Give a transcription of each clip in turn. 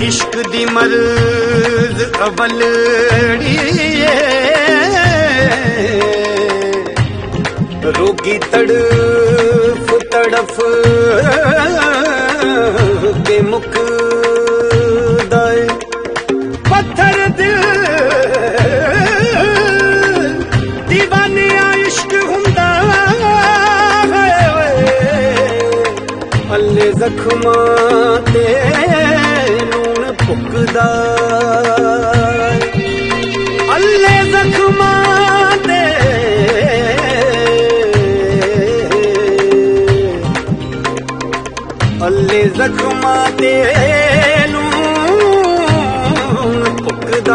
इश्क दी मर्ज अवलड़ी रोगी तड़फ तड़फ के मुकदा पत्थर दिल दीवानिया इश्क हुंदा अल्ले जख्मां ते नून पुकदा अल्ले जख्मां ते अल्ले जख्मां ते नून पुकदा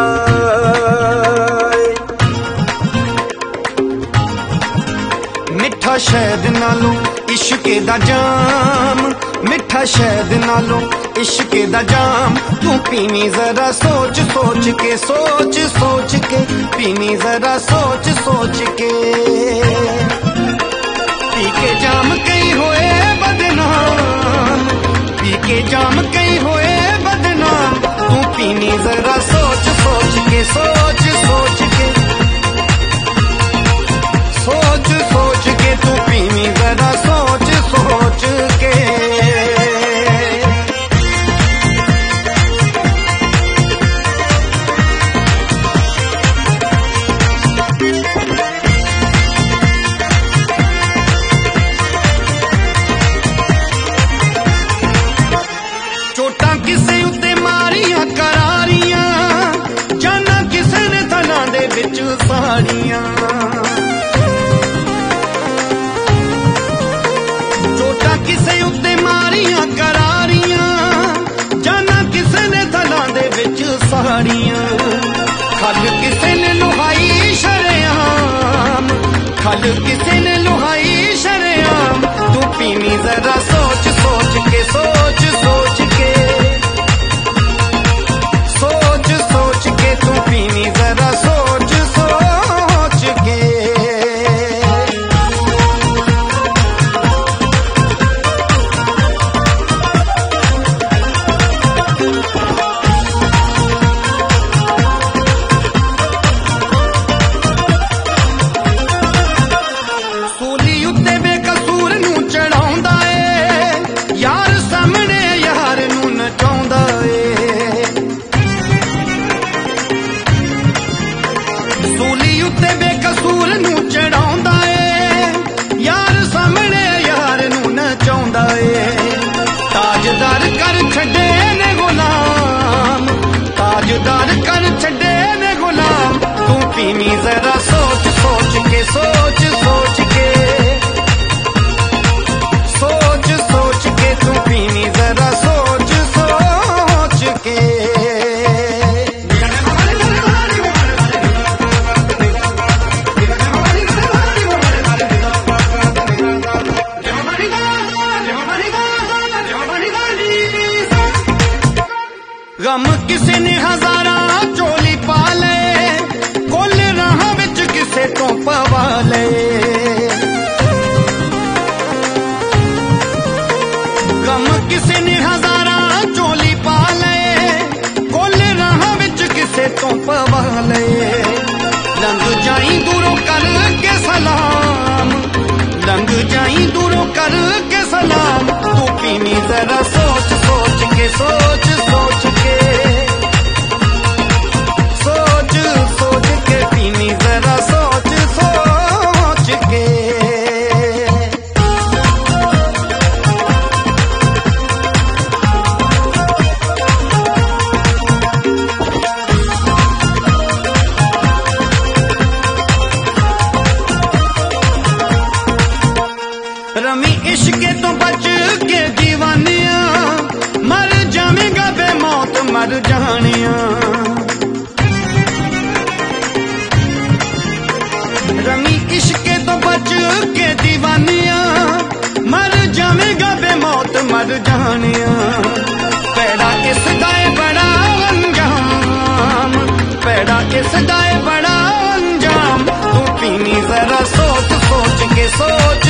मिठा शहद नालों इश्के दा जाम मिठा शहद नालों इश्के दा जाम तू पीनी जरा सोच सोच के सोच सोच के पीनी जरा सोच सोच के पी के जाम कई होए बदनाम पी के जाम कई होए बदनाम तू पीनी जरा सोच सोच के सोच सोच के सोच सोच के तू पीनी जरा सोच सोच के चोटा किसे उत्ते मारियां करारियां जाना किसे ने थना दे विच साड़ियां किसे उत्ते मारियां करारियां जाना किसे ने थना दे विच साड़ियां खल किसे ने लुहाई शरेआम खल किसे ने लुहाई शरेआम तू पीनी जरा सोच सोच के सोच सोच के सोच सोच के तू पीनी जरा सोच सोच के सूली उत्ते बेकसूर नू चढ़ाउंदा ए यार सामने यार नू नचाउंदा ए ताजदार कर छड्डे ने गुलाम ताजदार कर छड्डे ने गुलाम तू पीनी जरा सोच सोच के सोच सोच के सोच सोच के तू पीनी जरा सोच सोच के गम किसे ने हजारा चोली पा ले कोल राह विच किसे तो पवा ले गम किसे ने हजारा चोली पा ले कोल राह विच किसे तो पवा ले लंघ जाई दूरों करके सलाम लंघ जाई दूरों करके सलाम तू पीनी जरा सोच सोच के सोच सोच के सोच सोच के पीनी जरा सोच सोच के रमी इश्के तो बच के दीवानिया मर जावेगा बेमौत मर जानिया रमी इश्के तो बच के दीवानिया मर जावेगा बेमौत मर जानिया पैड़ा इस दाए बड़ा अंजाम पैड़ा इस दाए बड़ा अंजाम तू पीनी जरा सोच सोच के सोच